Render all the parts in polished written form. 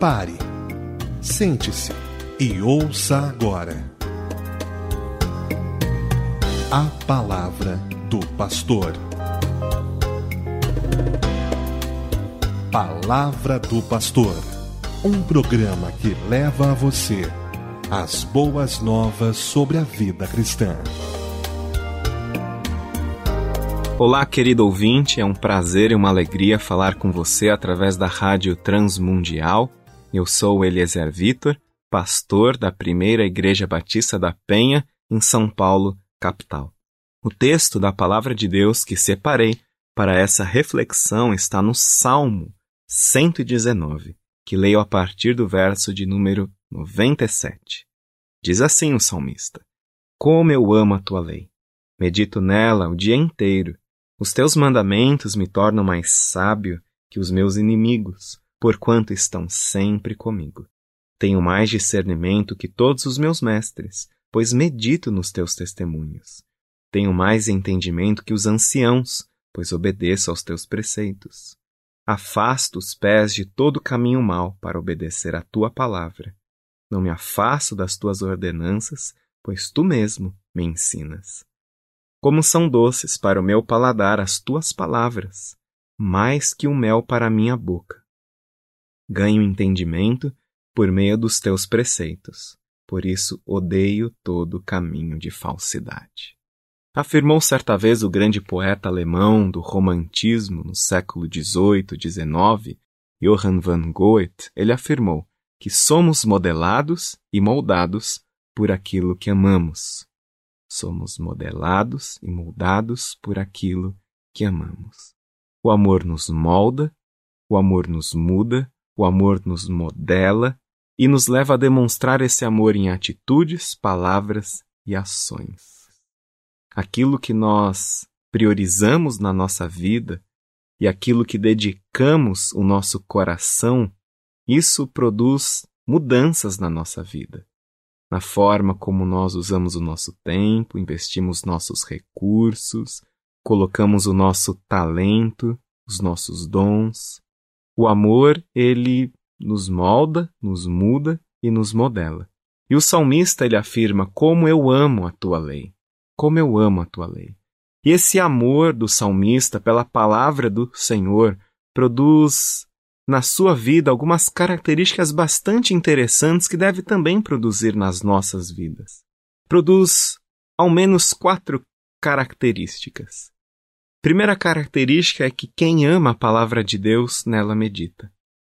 Pare, sente-se e ouça agora a Palavra do Pastor. Palavra do Pastor, um programa que leva a você as boas novas sobre a vida cristã. Olá, querido ouvinte, é um prazer e uma alegria falar com você através da Rádio Transmundial. Eu sou Eliezer Vitor, pastor da Primeira Igreja Batista da Penha, em São Paulo, capital. O texto da Palavra de Deus que separei para essa reflexão está no Salmo 119, que leio a partir do verso de número 97. Diz assim o salmista: Como eu amo a tua lei! Medito nela o dia inteiro. Os teus mandamentos me tornam mais sábio que os meus inimigos, porquanto estão sempre comigo. Tenho mais discernimento que todos os meus mestres, pois medito nos teus testemunhos. Tenho mais entendimento que os anciãos, pois obedeço aos teus preceitos. Afasto os pés de todo caminho mau para obedecer à tua palavra. Não me afasto das tuas ordenanças, pois tu mesmo me ensinas. Como são doces para o meu paladar as tuas palavras, mais que o mel para a minha boca. Ganho entendimento por meio dos teus preceitos, por isso odeio todo caminho de falsidade. Afirmou certa vez o grande poeta alemão do romantismo no século XVIII, XIX, Johann von Goethe. Ele afirmou que somos modelados e moldados por aquilo que amamos. Somos modelados e moldados por aquilo que amamos. O amor nos molda, o amor nos muda, o amor nos modela e nos leva a demonstrar esse amor em atitudes, palavras e ações. Aquilo que nós priorizamos na nossa vida e aquilo que dedicamos o nosso coração, isso produz mudanças na nossa vida. Na forma como nós usamos o nosso tempo, investimos nossos recursos, colocamos o nosso talento, os nossos dons. O amor, ele nos molda, nos muda e nos modela. E o salmista, ele afirma: como eu amo a tua lei, como eu amo a tua lei. E esse amor do salmista pela palavra do Senhor produz na sua vida algumas características bastante interessantes que deve também produzir nas nossas vidas. Produz ao menos 4 características. Primeira característica é que quem ama a palavra de Deus, nela medita.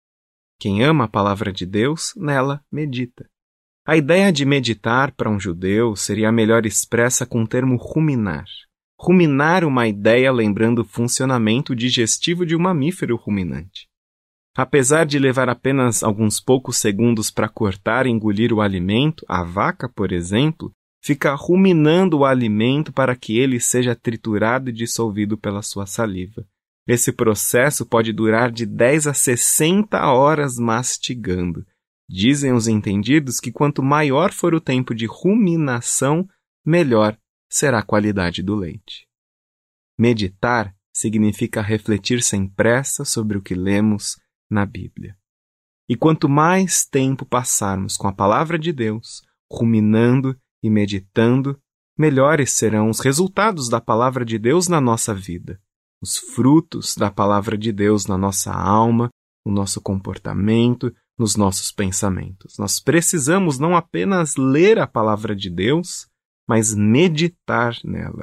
Quem ama a palavra de Deus, nela medita. A ideia de meditar para um judeu seria melhor expressa com o termo ruminar. Ruminar uma ideia lembrando o funcionamento digestivo de um mamífero ruminante. Apesar de levar apenas alguns poucos segundos para cortar e engolir o alimento, a vaca, por exemplo, fica ruminando o alimento para que ele seja triturado e dissolvido pela sua saliva. Esse processo pode durar de 10 a 60 horas mastigando. Dizem os entendidos que quanto maior for o tempo de ruminação, melhor será a qualidade do leite. Meditar significa refletir sem pressa sobre o que lemos na Bíblia. E quanto mais tempo passarmos com a palavra de Deus, ruminando e meditando, melhores serão os resultados da palavra de Deus na nossa vida, os frutos da palavra de Deus na nossa alma, no nosso comportamento, nos nossos pensamentos. Nós precisamos não apenas ler a palavra de Deus, mas meditar nela,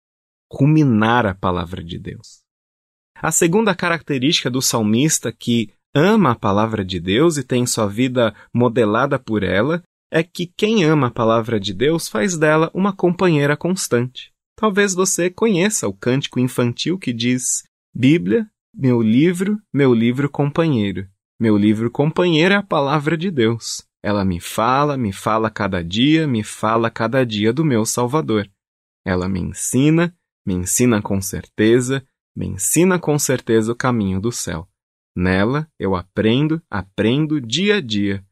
ruminar a palavra de Deus. A segunda característica do salmista que ama a palavra de Deus e tem sua vida modelada por ela é que quem ama a palavra de Deus faz dela uma companheira constante. Talvez você conheça o cântico infantil que diz: Bíblia, meu livro companheiro. Meu livro companheiro é a palavra de Deus. Ela me fala cada dia do meu Salvador. Ela me ensina com certeza, me ensina com certeza o caminho do céu. Nela eu aprendo dia a dia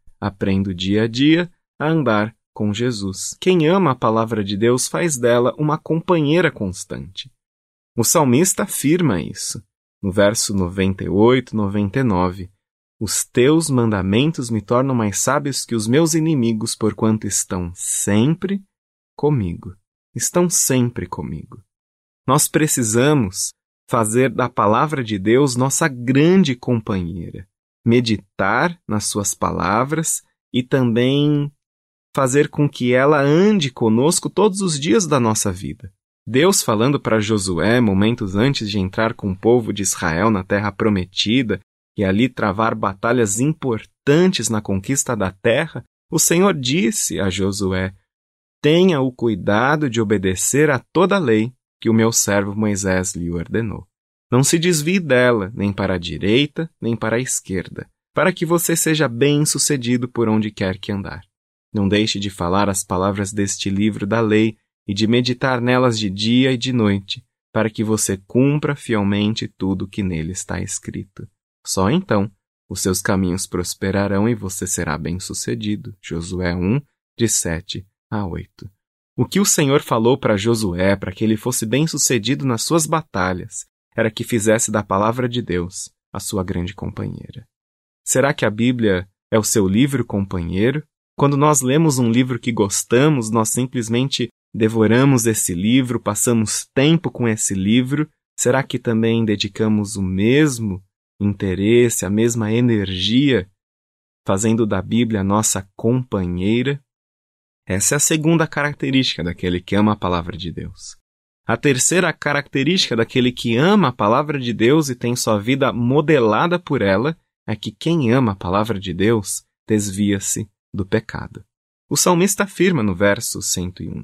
a andar com Jesus. Quem ama a palavra de Deus faz dela uma companheira constante. O salmista afirma isso. No verso 98, 99, Os teus mandamentos me tornam mais sábios que os meus inimigos, porquanto estão sempre comigo. Estão sempre comigo. Nós precisamos fazer da palavra de Deus nossa grande companheira, meditar nas suas palavras e também fazer com que ela ande conosco todos os dias da nossa vida. Deus falando para Josué, momentos antes de entrar com o povo de Israel na terra prometida e ali travar batalhas importantes na conquista da terra, o Senhor disse a Josué: tenha o cuidado de obedecer a toda a lei que o meu servo Moisés lhe ordenou. Não se desvie dela, nem para a direita, nem para a esquerda, para que você seja bem-sucedido por onde quer que andar. Não deixe de falar as palavras deste livro da lei e de meditar nelas de dia e de noite, para que você cumpra fielmente tudo que nele está escrito. Só então os seus caminhos prosperarão e você será bem-sucedido. Josué 1, de 7 a 8. O que o Senhor falou para Josué, para que ele fosse bem-sucedido nas suas batalhas, era que fizesse da palavra de Deus a sua grande companheira. Será que a Bíblia é o seu livro companheiro? Quando nós lemos um livro que gostamos, nós simplesmente devoramos esse livro, passamos tempo com esse livro. Será que também dedicamos o mesmo interesse, a mesma energia, fazendo da Bíblia a nossa companheira? Essa é a segunda característica daquele que ama a palavra de Deus. A terceira característica daquele que ama a palavra de Deus e tem sua vida modelada por ela é que quem ama a palavra de Deus desvia-se do pecado. O salmista afirma no verso 101: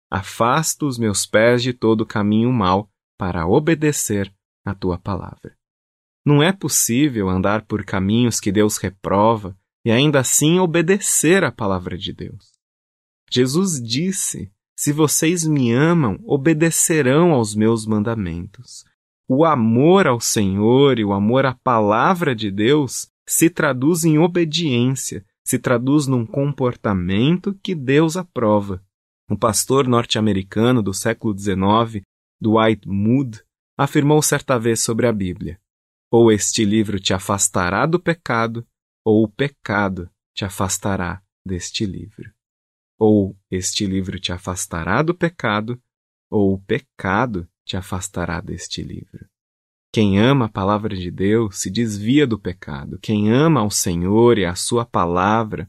afasta os meus pés de todo caminho mau para obedecer a tua palavra. Não é possível andar por caminhos que Deus reprova e ainda assim obedecer a palavra de Deus. Jesus disse: se vocês me amam, obedecerão aos meus mandamentos. O amor ao Senhor e o amor à palavra de Deus se traduz em obediência, se traduz num comportamento que Deus aprova. Um pastor norte-americano do século XIX, Dwight Moody, afirmou certa vez sobre a Bíblia: ou este livro te afastará do pecado, ou o pecado te afastará deste livro. Ou este livro te afastará do pecado, ou o pecado te afastará deste livro. Quem ama a palavra de Deus se desvia do pecado. Quem ama ao Senhor e a sua palavra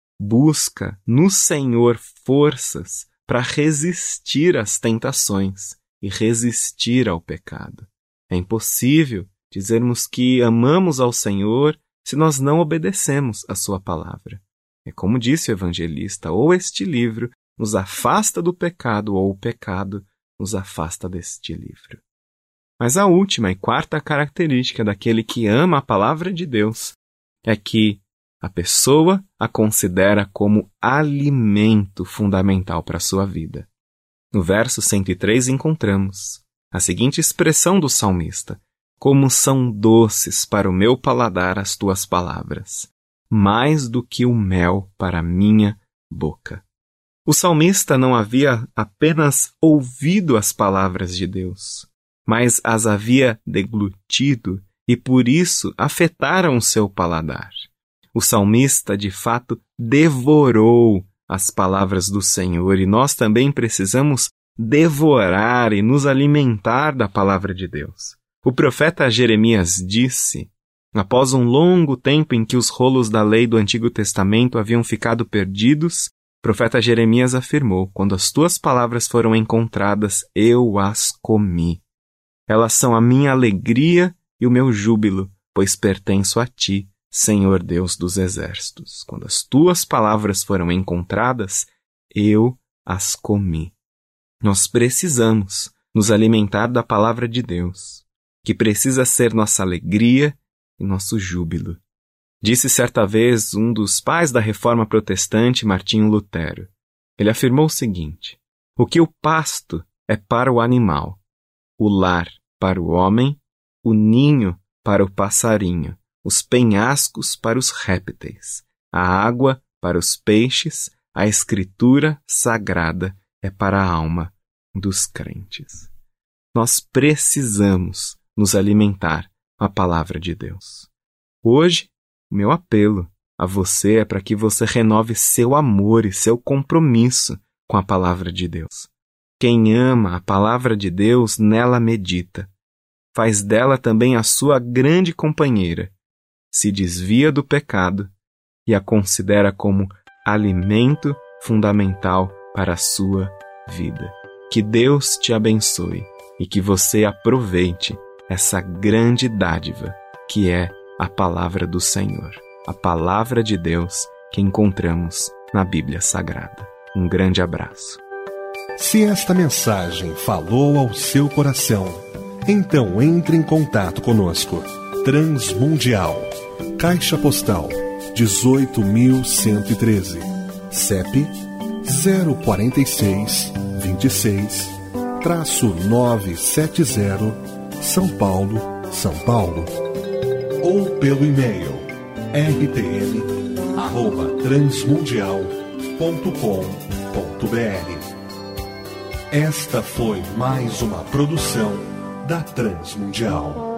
busca no Senhor forças para resistir às tentações e resistir ao pecado. É impossível dizermos que amamos ao Senhor se nós não obedecemos a sua palavra. É como disse o evangelista: ou este livro nos afasta do pecado, ou o pecado nos afasta deste livro. Mas a última e quarta característica daquele que ama a palavra de Deus é que a pessoa a considera como alimento fundamental para a sua vida. No verso 103 encontramos a seguinte expressão do salmista: como são doces para o meu paladar as tuas palavras, mais do que o mel para a minha boca. O salmista não havia apenas ouvido as palavras de Deus, mas as havia deglutido e por isso afetaram o seu paladar. O salmista, de fato, devorou as palavras do Senhor e nós também precisamos devorar e nos alimentar da palavra de Deus. O profeta Jeremias disse: após um longo tempo em que os rolos da lei do Antigo Testamento haviam ficado perdidos, o profeta Jeremias afirmou: quando as tuas palavras foram encontradas, eu as comi. Elas são a minha alegria e o meu júbilo, pois pertenço a ti, Senhor Deus dos exércitos. Quando as tuas palavras foram encontradas, eu as comi. Nós precisamos nos alimentar da palavra de Deus, que precisa ser nossa alegria e nosso júbilo. Disse certa vez um dos pais da Reforma Protestante, Martinho Lutero. Ele afirmou o seguinte: o que o pasto é para o animal, o lar para o homem, o ninho para o passarinho, os penhascos para os répteis, a água para os peixes, a escritura sagrada é para a alma dos crentes. Nós precisamos nos alimentar com a palavra de Deus. Hoje, O meu apelo a você é para que você renove seu amor e seu compromisso com a palavra de Deus. Quem ama a palavra de Deus, nela medita. Faz dela também a sua grande companheira. Se desvia do pecado e a considera como alimento fundamental para a sua vida. Que Deus te abençoe e que você aproveite essa grande dádiva que é a palavra do Senhor, a palavra de Deus que encontramos na Bíblia Sagrada. Um grande abraço. Se esta mensagem falou ao seu coração, então entre em contato conosco. Transmundial, Caixa Postal 18.113, CEP 046 26-970, São Paulo, São Paulo. Ou pelo e-mail rtm@transmundial.com.br. Esta foi mais uma produção da Transmundial.